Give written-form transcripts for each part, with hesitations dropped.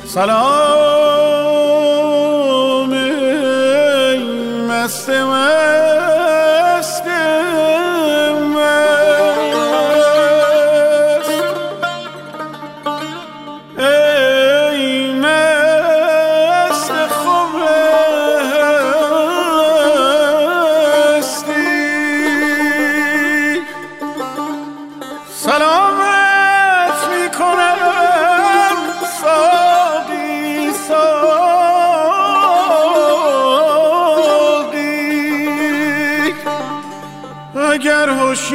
سلام ای مست مست مست، ای مست خم هستی، سلامت میکنم ساقی ساقی، اگر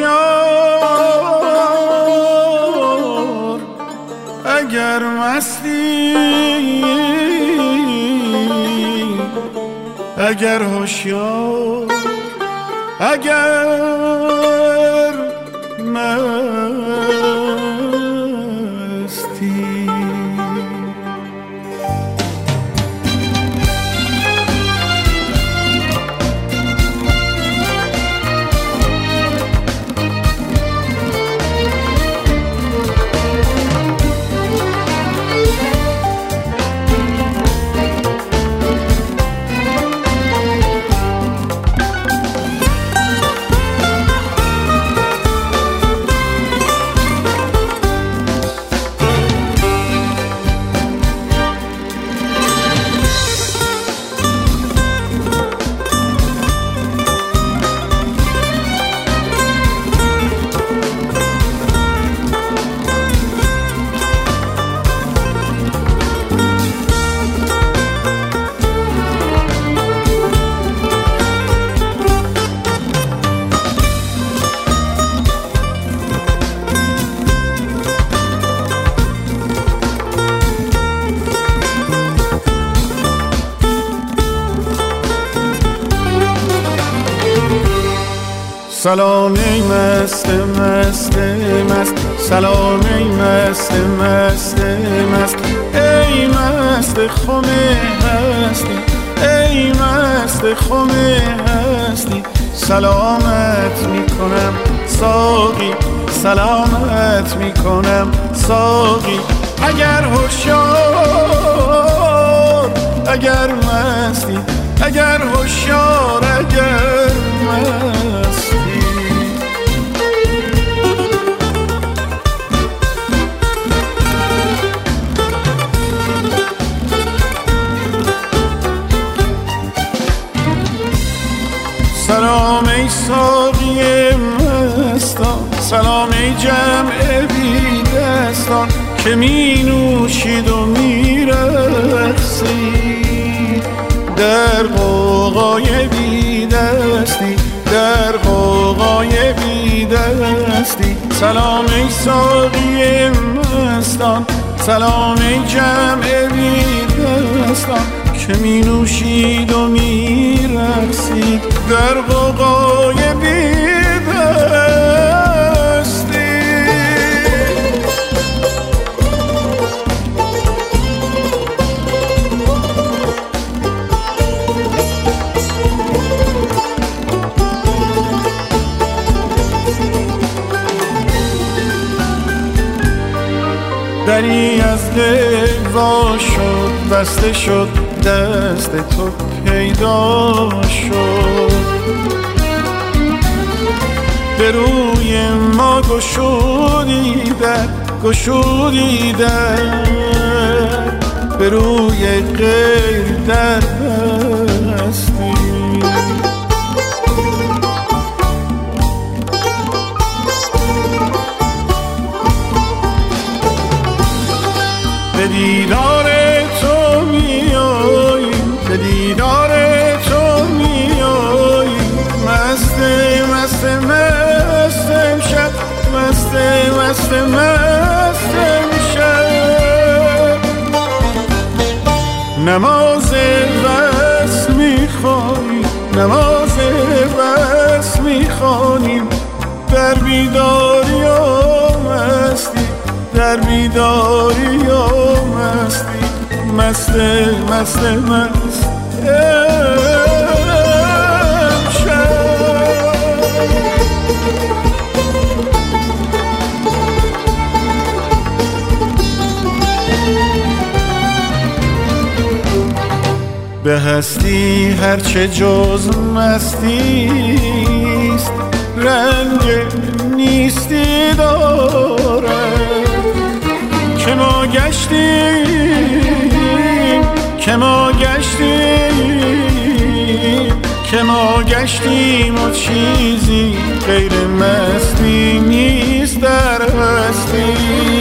هوشیار اگر مستی، اگر هوشیار اگر مستی. سلام ای مست مست مست، سلام ای مست مست مست، ای مست خم هستی، ای مست خم هستی، سلامت میکنم ساقی، سلامت میکنم ساقی، اگر هوشیار اگر مستی، اگر هوشیار اگر مستی. سلام ای ساقی مستان، سلام ای جمع بی دستان که می نوشید و می رقصید در غوغای بی دستی، در غوغای بی دستی. سلام ای ساقی مستان، سلام ای جمع بی دستان که می نوشید و می رقصید در غوغای بی دستی. دری از دل وا شد، بسته شد، دست تو پیدا شد، به روی ما گشودی در، گشودی در، به روی غیر در بستی. به دیدار تو میاییم، به دیدار تو میاییم، مست مست مست امشب، مست مست مست امشب. نماز بس میخوانیم، نماز بس میخوانیم، در بیداری و مستی، در بیداری و مستی، مست مست مست امشب. به هستی هرچه جز مستیست رنگ نیستی داره که ما گشتیم و چیزی غیر مستی نیست در هستی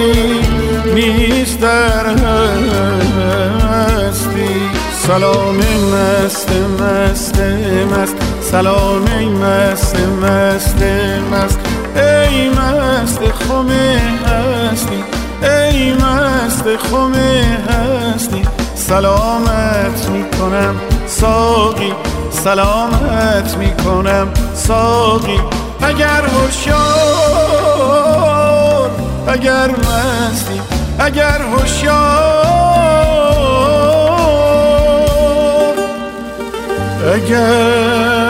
سلام مست سلام مست ای مست خم هستی ای مست خم هستی سلامت میکنم ساقی سلامت میکنم ساقی اگر هوشیار اگر مستی اگر هوشیار اگر